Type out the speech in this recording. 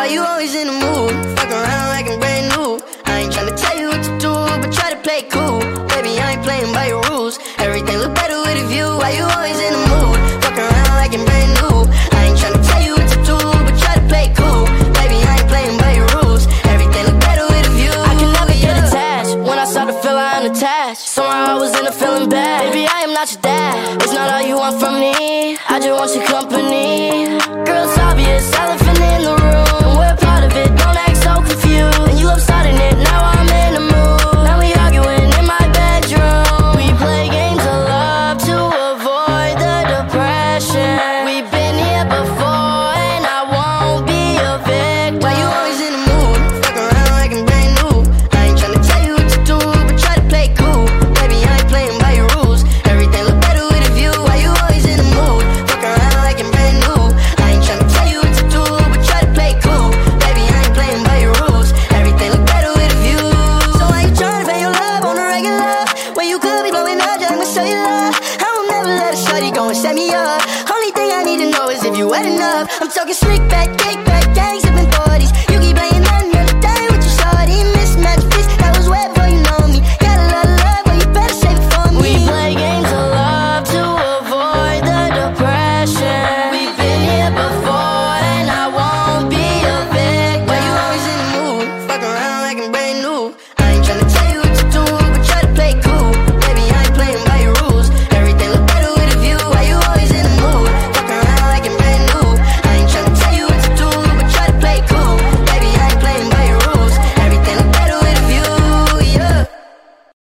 you always in the mood? Fuck around like I'm brand new. I ain't tryna tell you what to do, but try to play cool. Baby, I ain't playing by your rules. Everything look better with a view. Why you always in the mood? Fuck around like I'm brand new. I ain't tryna tell you what to do, but try to play cool. Baby, I ain't playing by your rules. Everything look better with a view. I can never get attached. When I start to feel I'm unattached, somehow I was in a feeling bad. Baby, I am not your dad. It's not all you want from me. I just want your company. Girl, it's obvious, elephant in the room. We're part of it, don't act so confused. And you love starting it, now I'm in the mood. Now we arguing in my bedroom. We play games of love to avoid the depression. We've been here before and I won't be a victim. Why you always in the mood? Fuck around like I'm brand new. I ain't tryna tell you what to do, but try to play cool. Baby, I ain't playing by your rules. Everything look better with a view. Why you always in the mood? Fuck around like I'm brand new. I ain't tryna tell you what to do, but try to play cool. Baby, I ain't playing by your rules. Everything look better with a view. So why you tryna pay your love on the regular when you could be blowing up just with cellular? I will never let a shorty go and set me up. Only thing I need to know is if you wet enough. I'm talking slick back, cake